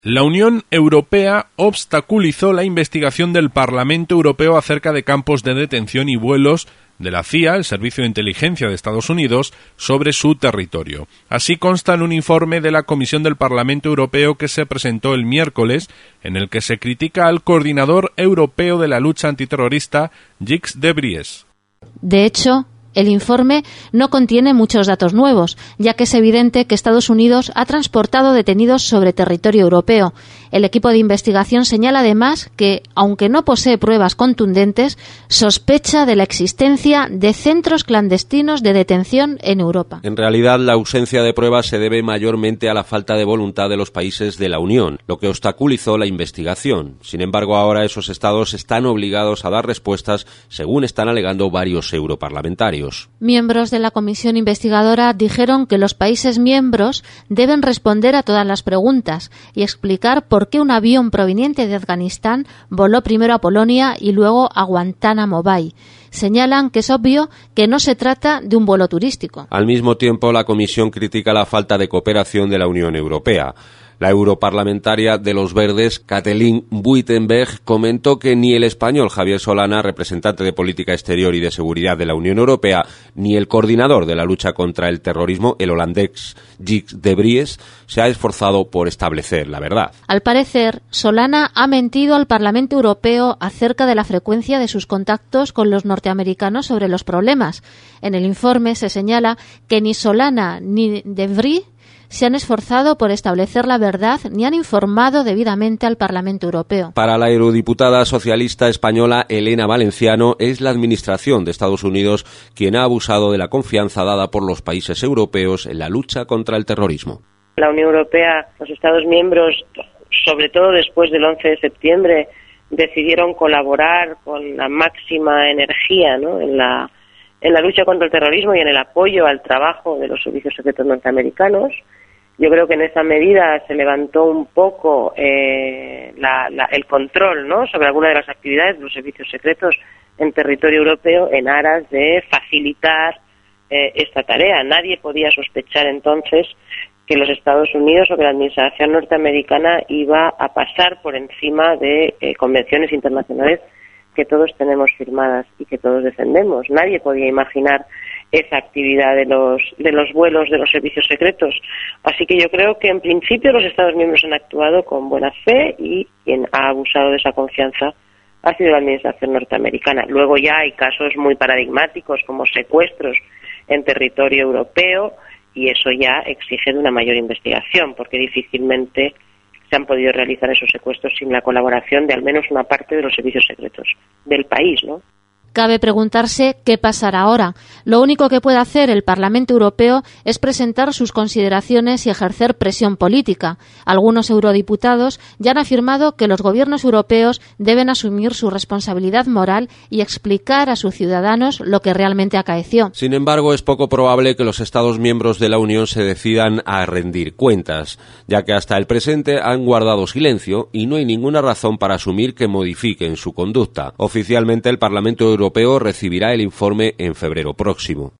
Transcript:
La Unión Europea obstaculizó la investigación del Parlamento Europeo acerca de campos de detención y vuelos de la CIA, el Servicio de Inteligencia de Estados Unidos, sobre su territorio. Así consta en un informe de la Comisión del Parlamento Europeo que se presentó el miércoles, en el que se critica al coordinador europeo de la lucha antiterrorista, Jacques de Vries. De hecho, el informe no contiene muchos datos nuevos, ya que es evidente que Estados Unidos ha transportado detenidos sobre territorio europeo. El equipo de investigación señala además que, aunque no posee pruebas contundentes, sospecha de la existencia de centros clandestinos de detención en Europa. En realidad, la ausencia de pruebas se debe mayormente a la falta de voluntad de los países de la Unión, lo que obstaculizó la investigación. Sin embargo, ahora esos estados están obligados a dar respuestas, según están alegando varios europarlamentarios. Miembros de la comisión investigadora dijeron que los países miembros deben responder a todas las preguntas y explicar por qué un avión proveniente de Afganistán voló primero a Polonia y luego a Guantánamo Bay. Señalan que es obvio que no se trata de un vuelo turístico. Al mismo tiempo, la comisión critica la falta de cooperación de la Unión Europea. La europarlamentaria de los Verdes, Kathleen Buitenweg, comentó que ni el español Javier Solana, representante de Política Exterior y de Seguridad de la Unión Europea, ni el coordinador de la lucha contra el terrorismo, el holandés Jacques de Vries, se ha esforzado por establecer la verdad. Al parecer, Solana ha mentido al Parlamento Europeo acerca de la frecuencia de sus contactos con los norteamericanos sobre los problemas. En el informe se señala que ni Solana ni de Vries se han esforzado por establecer la verdad ni han informado debidamente al Parlamento Europeo. Para la eurodiputada socialista española Elena Valenciano, es la Administración de Estados Unidos quien ha abusado de la confianza dada por los países europeos en la lucha contra el terrorismo. La Unión Europea, los Estados miembros, sobre todo después del 11 de septiembre, decidieron colaborar con la máxima energía, ¿no?, en la lucha contra el terrorismo y en el apoyo al trabajo de los servicios secretos norteamericanos. Yo creo que en esa medida se levantó un poco el control, ¿no?, sobre alguna de las actividades de los servicios secretos en territorio europeo en aras de facilitar esta tarea. Nadie podía sospechar entonces que los Estados Unidos o que la administración norteamericana iba a pasar por encima de convenciones internacionales que todos tenemos firmadas y que todos defendemos. Nadie podía imaginar esa actividad de los vuelos de los servicios secretos. Así que yo creo que en principio los Estados miembros han actuado con buena fe y quien ha abusado de esa confianza ha sido la administración norteamericana. Luego ya hay casos muy paradigmáticos como secuestros en territorio europeo y eso ya exige de una mayor investigación porque difícilmente se han podido realizar esos secuestros sin la colaboración de al menos una parte de los servicios secretos del país, ¿no? Cabe preguntarse qué pasará ahora. Lo único que puede hacer el Parlamento Europeo es presentar sus consideraciones y ejercer presión política. Algunos eurodiputados ya han afirmado que los gobiernos europeos deben asumir su responsabilidad moral y explicar a sus ciudadanos lo que realmente acaeció. Sin embargo, es poco probable que los Estados miembros de la Unión se decidan a rendir cuentas, ya que hasta el presente han guardado silencio y no hay ninguna razón para asumir que modifiquen su conducta. Oficialmente, el Parlamento Europeo recibirá el informe en febrero próximo.